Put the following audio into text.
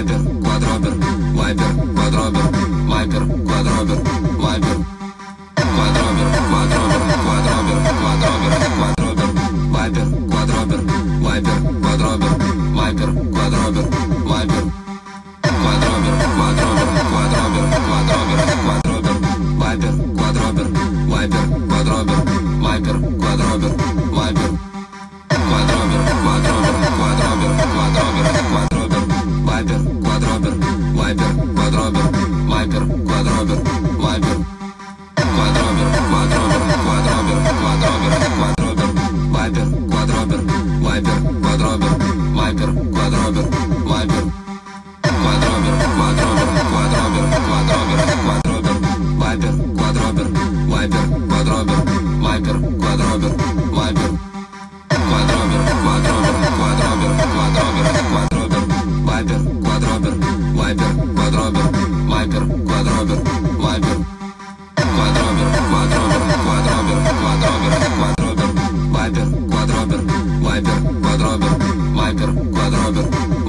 Вайбер, квадробер, вайбер, квадробер, вайбер, квадробер, вайбер, квадробер, квадробер, квадробер, квадробер, квадробер, вайбер, квадробер, вайбер, квадробер, вайбер, квадробер, вайбер, квадробер, квадробер, квадробер, квадробер, квадробер, вайбер, квадробер, вайбер, квадробер, вайбер, квадробер, вайбер, квадробер, квадробер, квадробер, квадробер, квадробер, вайбер, квадробер, вайбер, квадробер, вайбер, квадробер, вайбер, квадробер, квадробер, квадробер, квадробер, квадробер, вайбер, квадробер, вайбер, квадробер, вайбер, квадробер, вайбер, квадробер, квадробер, квадробер, квадробер, квадробер, вайбер, квадробер, вайбер, квадробер, вайбер, квадробер, вайбер, квадробер, квадробер, квадробер, квадробер, квадробер, вайбер, квадробер, вайбер, квадробер, вайбер, квадробер, вайбер, квадробер, квадробер, квадробер, квадробер, квадробер, вайбер, квадробер, вайбер, квадробер, вайбер, квадробер,